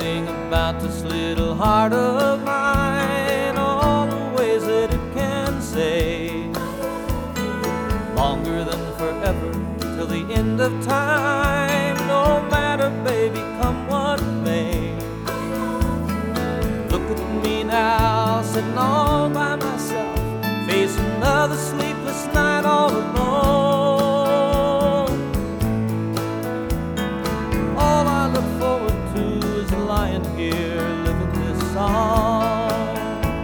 everything about this little heart of mine, all the ways that it can say, longer than forever, till the end of time. No matter, baby, come what may. Look at me now, sitting all by myself, face another sleepless night all alone. All I look forward to is lying here living this song.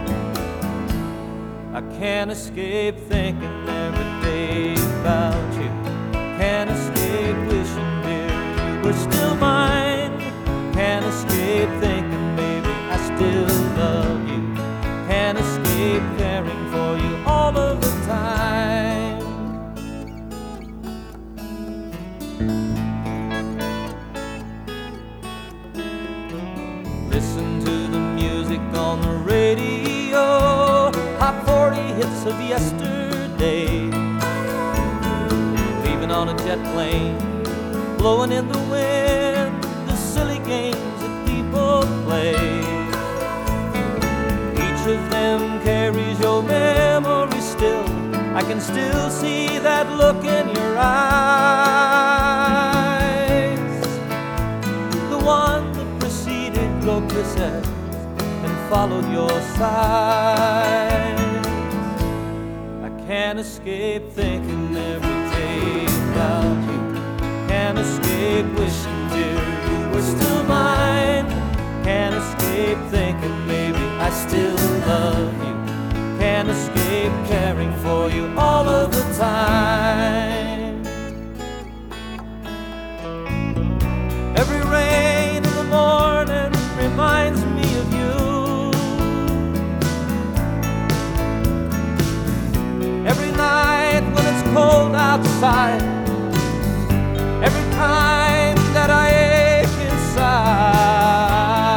I can't escape thinking every day about you. Can't escape wishing, dear, you were still mine. Can't escape thinking, baby, I still love you. Can't escape caring for you all of the time. Listen to the music on the radio, Hot 40 hits of yesterday. Leaving on a jet plane, blowing in the wind, the silly games that people play. Each of them carries your memory still. I can still see that look in your eyes, the one that preceded your kisses and followed your sighs. I can't escape thinking every day about you. Can't escape wishing, dear, you were still mine. Can't escape thinking, maybe I still love you. Can't escape caring for you all of the time. Every rain in the morning reminds me of you. Every night when it's cold outside, every time that I ache inside.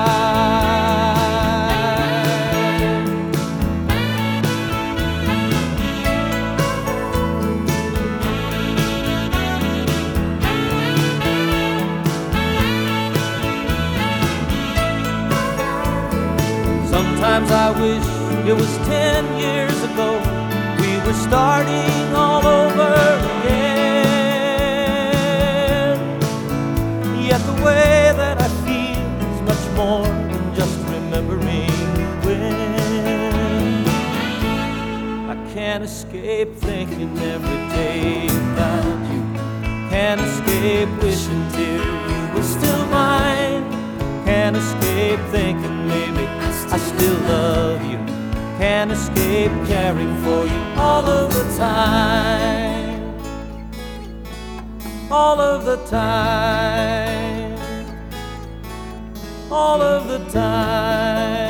Sometimes I wish it was 10 years ago, we were starting all over again. Yet the way that I feel is much more than just remembering when. I can't escape thinking every day about you. Can't escape wishing, dear, you were still mine. Can't escape thinking maybe I still love you. Can't escape caring for you all of the time. All of the time. All of the time.